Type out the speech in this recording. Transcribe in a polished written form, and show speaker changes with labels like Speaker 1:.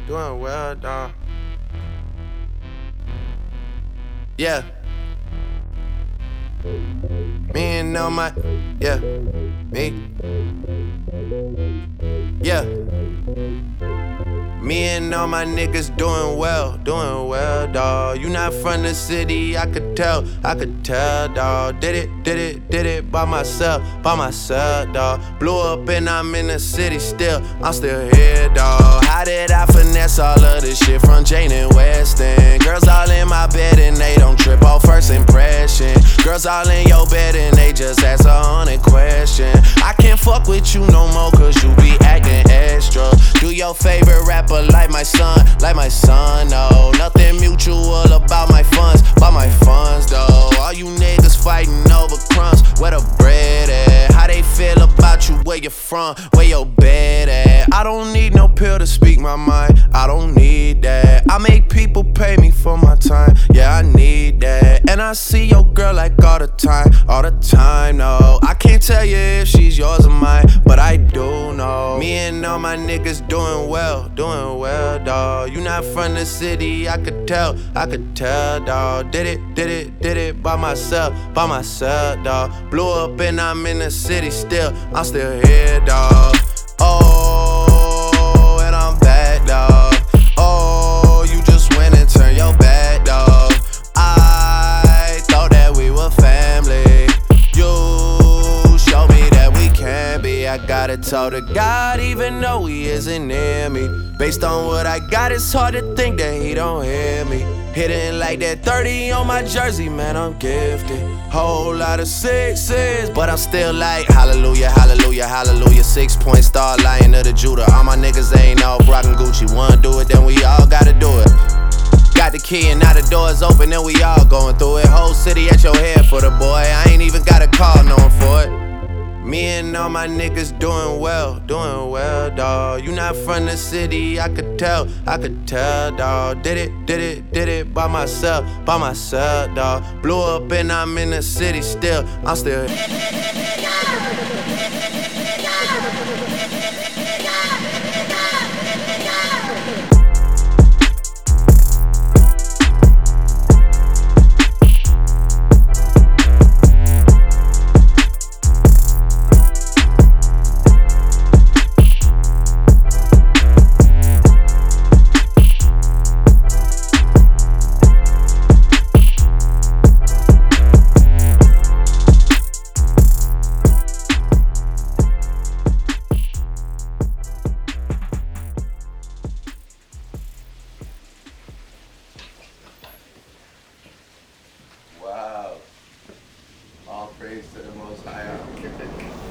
Speaker 1: doing well, dawg. Yeah. Me and all my, yeah, me, yeah. Me and all my niggas doing well, dawg. You not from the city, I could tell, dawg. Did it by myself, dawg. Blew up and I'm in the city still, I'm still here, dawg. How did I finesse all of this shit from Jane and Weston? Girls all in my bed and they don't trip off first impression. Girls all in your bed and they just ask 100 questions. I can't fuck with you no more cause you be acting extra. Do your favorite rapper like my son, no. Nothing mutual about my funds, though. All you niggas fighting over crumbs, where the bread at? How they feel about you, where you from, where your bed at? I don't need no pill to speak my mind, I don't need that. I make people pay me for my time, yeah, I need that. And I see your girl like all the time, no. I can't tell you if she's yours or mine, but I do know. Me and all my niggas doing well, dawg. You not from the city, I could tell, dawg. Did it by myself, dawg. Blew up and I'm in the city still, I'm still here, dawg. Oh, and I'm back, dawg. Oh, you just went and turned your back, dawg. I thought that we were family. You showed me that we can be. I gotta talk to God even though he isn't near me. Based on what I got, it's hard to think that he don't hear me. Hitting like that 30 on my jersey, man, I'm gifted. Whole lot of sixes, but I'm still like hallelujah, hallelujah, hallelujah. 6-point star, lion of the Judah. All my niggas ain't off rockin' Gucci. Wanna do it, then we all gotta do it. Got the key and now the door's open and we all going through it. Whole city at your head for the boy, I ain't even got a call knowing for it. Me and all my niggas doing well, dawg. You not from the city, I could tell, dawg. Did it by myself, dawg. Blew up and I'm in the city still, I'm still. Wow. All praise to the Most High.